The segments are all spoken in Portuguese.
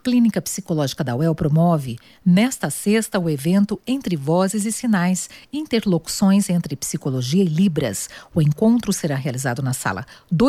Clínica Psicológica da UEL promove, nesta sexta, o evento Entre Vozes e Sinais, interlocuções entre psicologia e Libras. O encontro será realizado na sala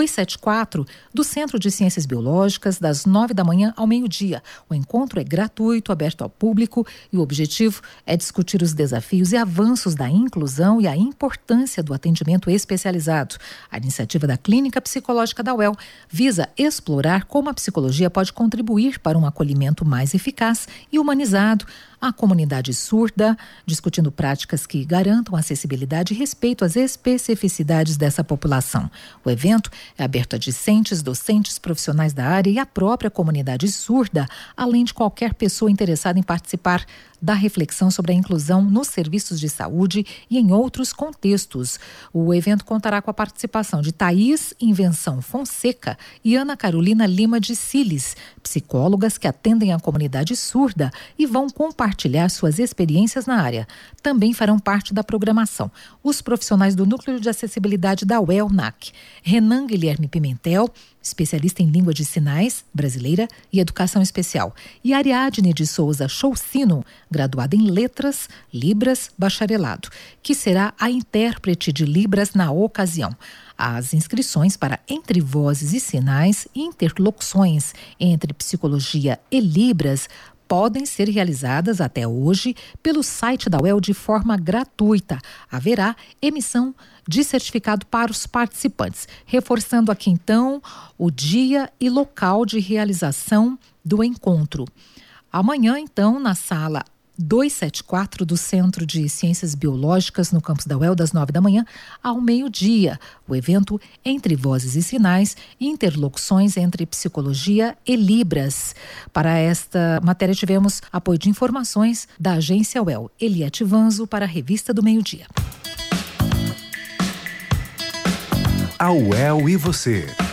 274 do Centro de Ciências Biológicas, das 9 da manhã ao meio-dia. O encontro é gratuito, aberto ao público, e o objetivo é discutir os desafios e avanços da inclusão e a importância do atendimento especializado. A iniciativa da Clínica Psicológica da UEL visa explorar como a psicologia pode contribuir para um acolhimento mais eficaz e humanizado à comunidade surda, discutindo práticas que garantam acessibilidade e respeito às especificidades dessa população. O evento é aberto a discentes, docentes, profissionais da área e à própria comunidade surda, além de qualquer pessoa interessada em participar da reflexão sobre a inclusão nos serviços de saúde e em outros contextos. O evento contará com a participação de Thaís Invenção Fonseca e Ana Carolina Lima de Siles, psicólogas que atendem a comunidade surda e vão compartilhar suas experiências na área. Também farão parte da programação os profissionais do Núcleo de Acessibilidade da UEL-NAC, Renan Guilherme Pimentel, especialista em língua de sinais brasileira e educação especial, e Ariadne de Souza Choucino, graduada em letras, Libras, bacharelado, que será a intérprete de Libras na ocasião. As inscrições para Entre Vozes e Sinais e interlocuções entre psicologia e Libras podem ser realizadas até hoje pelo site da UEL de forma gratuita. Haverá emissão de certificado para os participantes. Reforçando aqui então o dia e local de realização do encontro. Amanhã, então, na sala 274 do Centro de Ciências Biológicas, no campus da UEL, das 9 da manhã ao meio-dia. O evento Entre Vozes e Sinais, interlocuções entre psicologia e Libras. Para esta matéria tivemos apoio de informações da agência UEL. Eliette Vanzo para a Revista do Meio-Dia. A UEL e você.